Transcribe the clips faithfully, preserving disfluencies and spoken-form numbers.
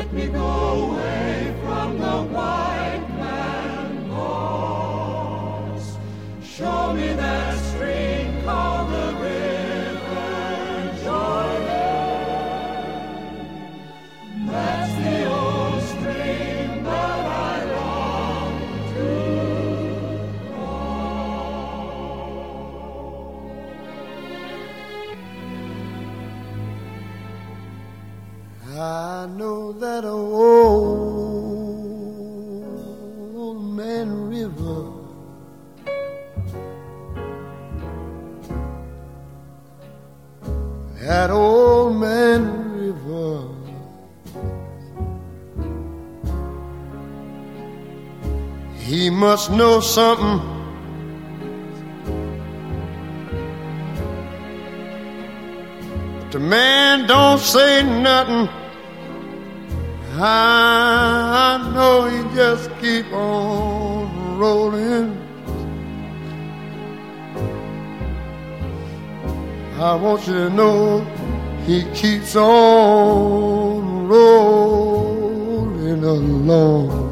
let me go away from the white man boss. Show me that stream called the River Jordan. That's the old stream that I long to cross. I know that old man river, that old man river, he must know something. But the man don't say nothing. I know he just keep on rolling. I want you to know he keeps on rolling along.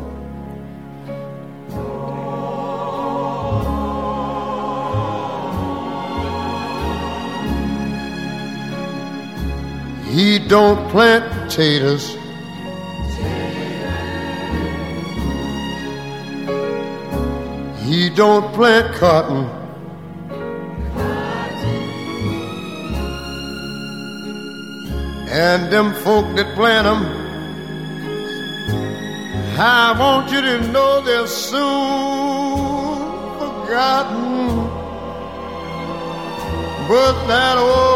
He don't plant potatoes. He don't plant cotton. And them folk that plant them, I want you to know they're soon forgotten. But that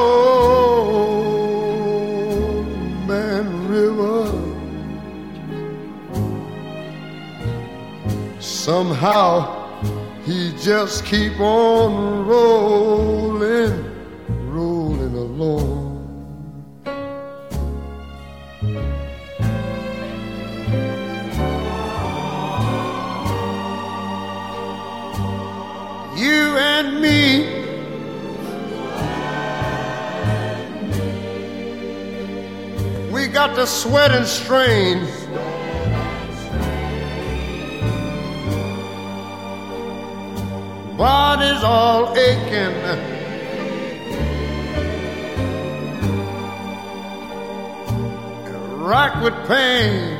old man river, somehow he just keep on rolling, rolling along. You and me, we got to sweat and strain. Body's all aching, racked with pain.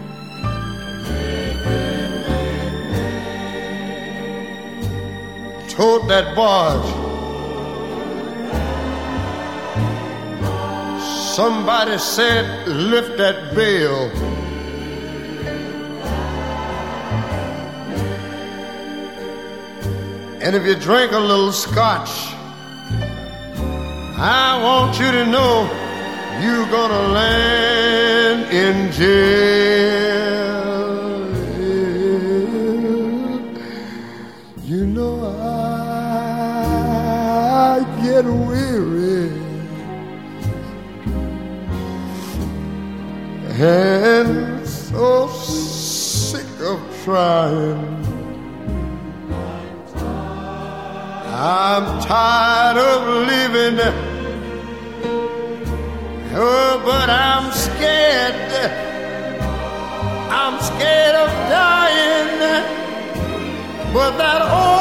Tote that barge. Somebody said, lift that bale. And if you drink a little scotch, I want you to know you're gonna land in jail. You know I get weary and so sick of trying. I'm tired of living, oh, but I'm scared. I'm scared of dying. But that old